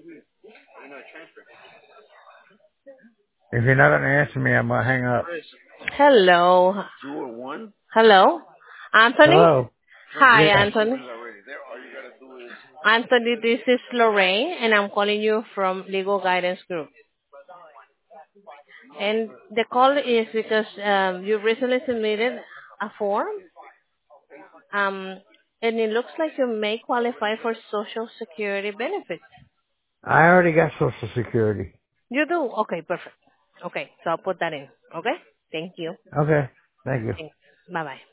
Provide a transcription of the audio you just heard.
If you're not going to answer me, I'm going to hang up. Hello. Hello. Anthony? Hello? Hi, Yes. Anthony. Anthony, this is Lorraine, and I'm calling you from Legal Guidance Group. And the call is because you recently submitted a form, um, and it looks like you may qualify for Social Security benefits. I already got Social Security. You do? Okay, perfect. Okay, so I'll put that in. Okay? Thank you. Okay. Thank you. Thanks. Bye-bye.